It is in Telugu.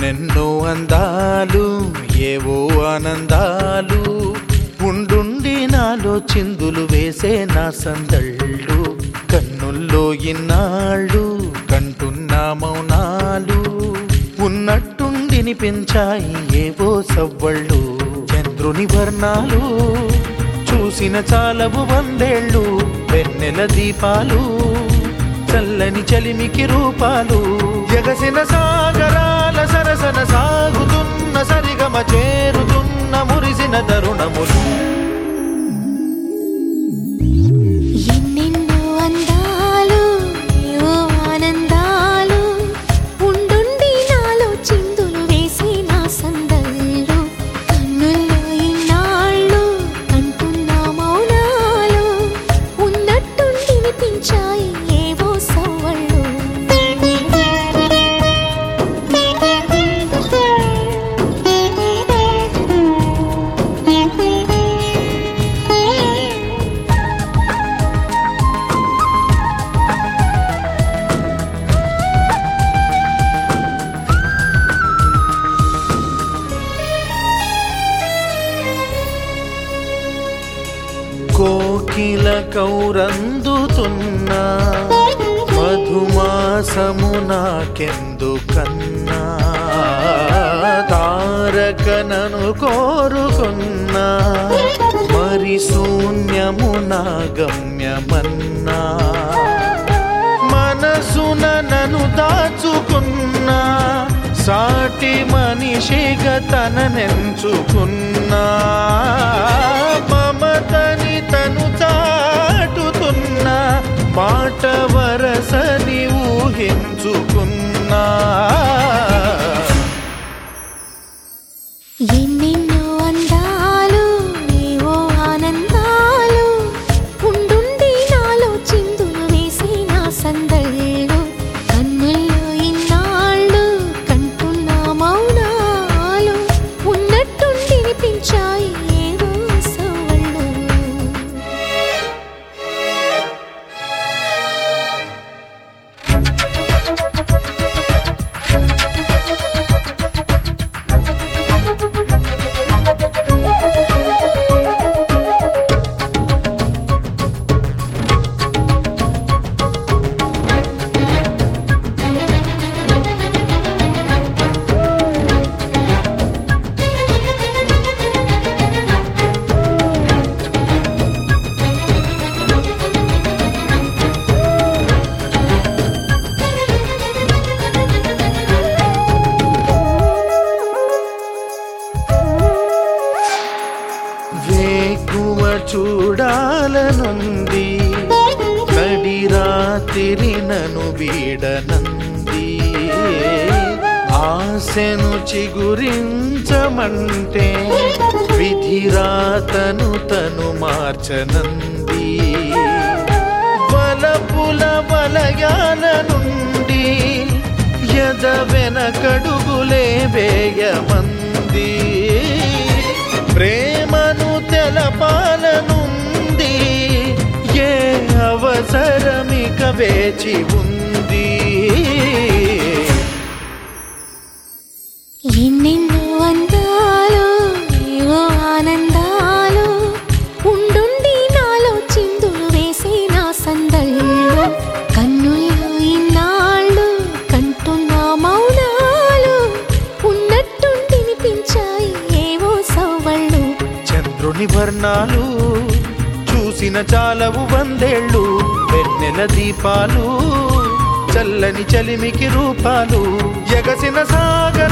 ఎన్నెన్నో అందాలు ఏవో ఆనందాలు ఉండుండి నాలో చిందులు వేసే నా సందళ్ళు కన్నుల్లో ఇన్నాళ్ళు కంటున్నా మౌనాలు ఉన్నట్టుండిని పెంచాయి ఏవో సవ్వళ్ళు చంద్రుని వర్ణాలు చూసిన చాలవు వందేళ్ళు వెన్నెల దీపాలు చల్లని చలిమికి రూపాలు ఎగసిన సాగరాల సరసన సాగుతున్న సరిగమ చేరుతున్న మురిసిన తరుణములు ఎన్నెన్నో అందాలు ఏవో ఆనందాలు ఉండుండి నాలో చిందులు వేసి నా సందళ్ళు కన్నుల్లో ఇన్నాళ్ళు కంటున్న మౌనాలు ఉన్నట్టుండి వినిపించాయి ఏవో సవ్వళ్ళు కోకిల కౌరందుతున్నా మధుమాసము నాకెందుకన్నా తారకనను కోరుకున్నా మరి శూన్యము నా గమ్యమన్నా మనసున నన్ను దాచుకున్నా సాటి మనిషిగా తననెంచుకున్నా మమతని తను చాటుతున్నా మాట వరసని ఊహించుకున్నా ఎన్నెన్నో అందాలు ఏవో ఆనందాలు ఉండుండి నాలో చిందులు వేసి నా సందళ్ళు కన్నుల్లో ఇన్నాళ్ళు కంటున్న మౌనాలు ఉన్నట్టుండి వినిపించాయి ఏవో సవ్వళ్ళు వేకువ చూడాలనుంది నడి రాత్రి నను వీడనంది ఆశను చిగురించమంటే విధిరాతను తను మార్చనంది వలపుల వలయాల నుండి ఎద వెనకడుగులే వేయమంది ప్రేమను తెలపాలనుంది ఏ అవసరమిక వేచి ఉంది ఎన్నెన్నో అందాలు ఏవో ఆనందాలు ఉండుండి నాలో చిందులు వేసి నా సందళ్ళు కన్నుల్లో ఇన్నాళ్ళు కంటున్న మౌనాలు ఉన్నట్టుండి వినిపించాయి ఏవో సవ్వళ్ళు చంద్రుని వర్ణాలు చూసిన చాలవు వందేళ్ళు వెన్నెల దీపాలు చల్లని చలిమికి రూపాలు ఎగసిన సాగ